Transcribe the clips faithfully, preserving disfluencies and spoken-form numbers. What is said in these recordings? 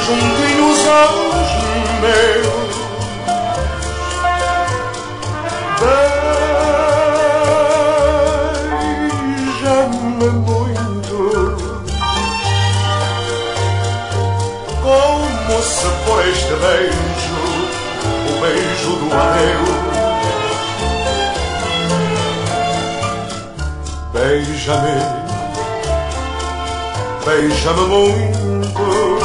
juntinhos aos meus. Beija-me muito, como se for este beijo o beijo do adeus. Beija-me, beija-me muito,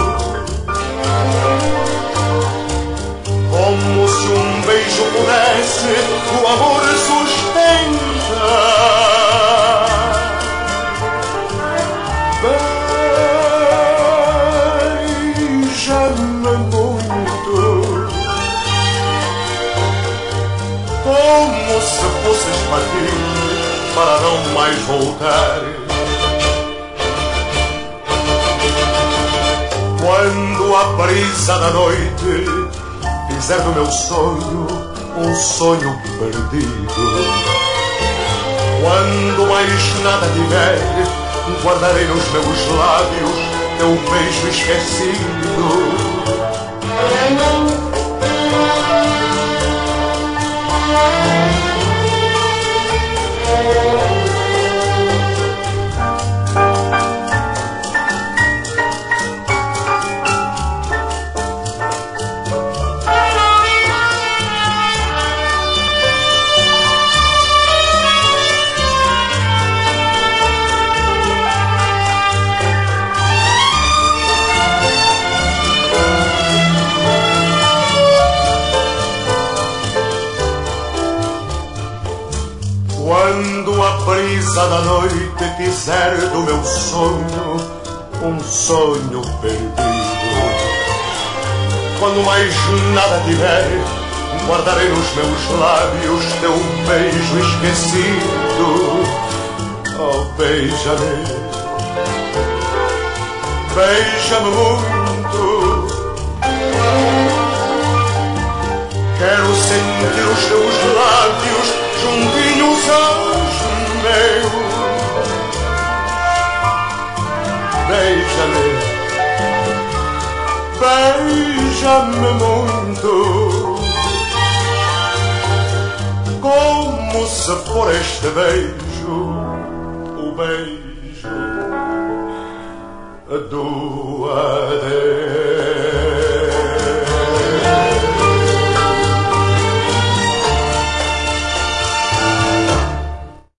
como se um beijo pudesse o amor sustentar. Beija-me muito, como se fosses partir para não mais voltar. Quando a brisa da noite fizer do meu sonho um sonho perdido, quando mais nada tiver, guardarei nos meus lábios teu beijo esquecido. Quando a brisa da noite fizer do meu sonho um sonho perdido, quando mais nada tiver, guardarei nos meus lábios teu beijo esquecido. Oh, beija-me, beija-me muito, quero sentir os teus lábios juntinhos aos meus. Beija-me, beija-me muito, como se for este beijo o beijo do adeus.